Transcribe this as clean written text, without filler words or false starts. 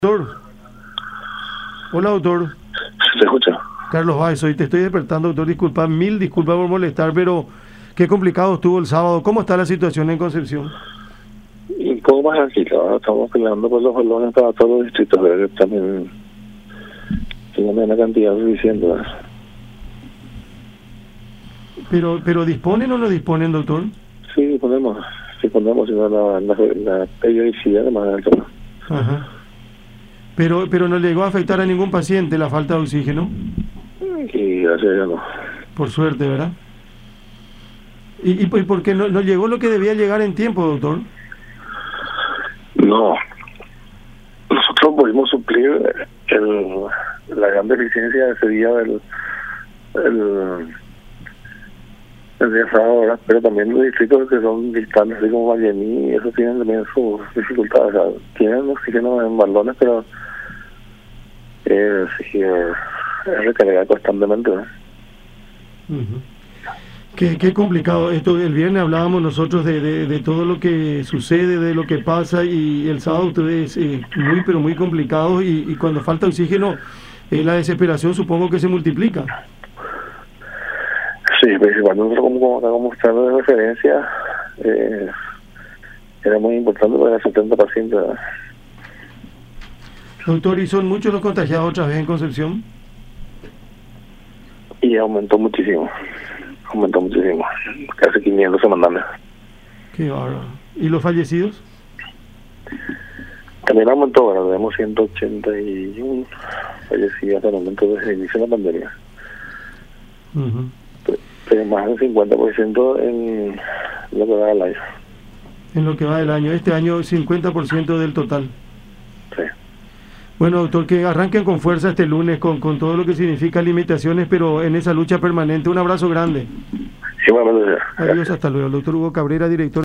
Doctor. Hola, doctor. ¿Se escucha? Carlos Báez, hoy te estoy despertando, doctor. Disculpa, mil disculpas por molestar, pero qué complicado estuvo el sábado. ¿Cómo está la situación en Concepción? Y un poco más tranquilo. Ahora estamos peleando por los balones para todos los distritos, pero que también tienen una cantidad suficiente. Pero ¿disponen o no disponen, doctor? Sí, disponemos, sino la periodicidad de manera alta. Ajá. Pero no llegó a afectar a ningún paciente la falta de oxígeno, Y gracias a Dios no. por suerte, ¿verdad? ¿Y por qué no llegó lo que debía llegar en tiempo, doctor? No. Nosotros pudimos suplir la gran deficiencia de ese día el día sábado, ¿verdad? Pero también los distritos que son distantes, así como Vallemí, eso tienen también sus dificultades. O sea, tienen oxígeno en balones, pero sí, es recargar constantemente, ¿no? Uh-huh. Qué complicado esto. El viernes hablábamos nosotros de todo lo que sucede, de lo que pasa, y el sábado ustedes muy pero muy complicado, y cuando falta oxígeno la desesperación supongo que se multiplica. Sí, principalmente como estado de referencia, era muy importante para 70 pacientes, ¿verdad? Doctor, ¿y son muchos los contagiados otra vez en Concepción? Y aumentó muchísimo, casi 500 semanales. Qué bárbaro. ¿Y los fallecidos? También aumentó, ¿verdad? Tenemos 181 fallecidos hasta el momento desde el inicio de la pandemia. Uh-huh. Pero más del 50% en lo que va del año. En lo que va del año. Este año 50% del total. Sí. Bueno, doctor, que arranquen con fuerza este lunes con todo lo que significa limitaciones, pero en esa lucha permanente. Un abrazo grande. Igualmente, Adiós, hasta luego. El doctor Hugo Cabrera, director.